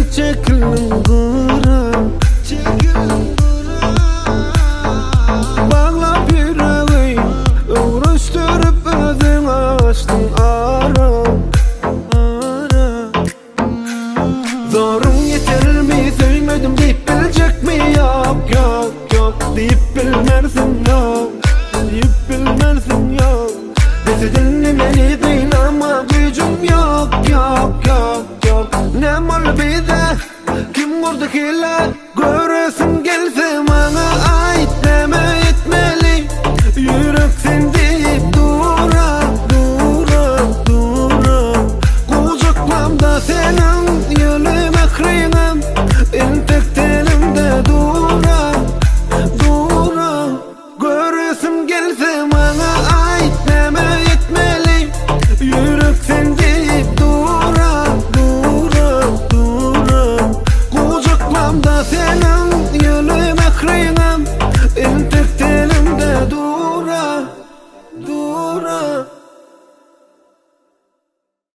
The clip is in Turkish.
çekilin gıra Bağlap yüreği uğraştırıp özün açtın ara Zorun yetermi söylemedim deyip bilecek mi yok yok yok deyip bilmersin yok deyip bilmersin yok Bizi dinlemeliydin ama gücüm yok yok yok yok Ne mal bize kim vurdu hile göresim gelse bana ait deme etmeli Yürek sen deyip dura dura dura Kucaklamda senin yölü mekrinim İntek telimde dura dura Göresim gelse bana